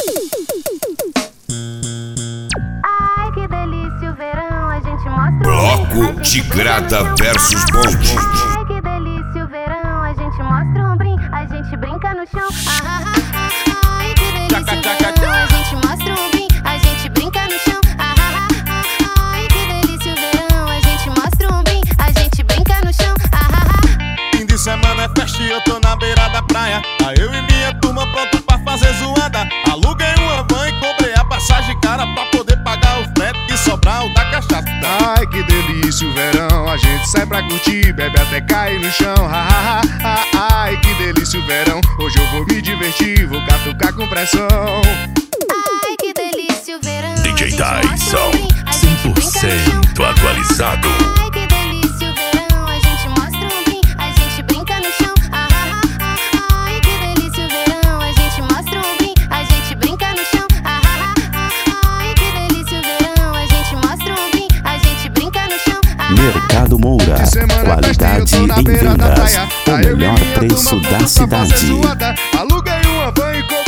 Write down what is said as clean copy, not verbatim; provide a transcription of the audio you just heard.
Ai, que delícia o verão, a gente mostra. Bloco Tigrada versus Bonde. Ai, que delícia o verão, a gente mostra um brim, a gente brinca no chão. Ai, que delícia o verão, a gente mostra um brim, a gente brinca no chão. Ai, que delícia o verão, a gente mostra um brim, a gente brinca no chão. Fim de semana é festa e eu tô na beira da praia. Aí eu e minha turma pronto pra fazer zoada. Aluguei uma van e comprei a passagem cara pra poder pagar o frete e sobrar o da cachaça. Ai, que delícia o verão, a gente sai pra curtir, bebe até cair no chão. Ai, que delícia o verão, hoje eu vou me divertir, vou catucar com pressão. Ai, que delícia o verão, DJ Tyson, 100% atualizado. Ai, que delícia o verão, a gente mostra um brim, a gente brinca no chão. Ai, que delícia o verão, a gente mostra um brim, a gente brinca no chão. Ai, que delícia o verão, a gente mostra um brim, a gente brinca no chão. Mercado Moura, qualidade em vendas, o melhor preço da cidade. Aluguei uma van e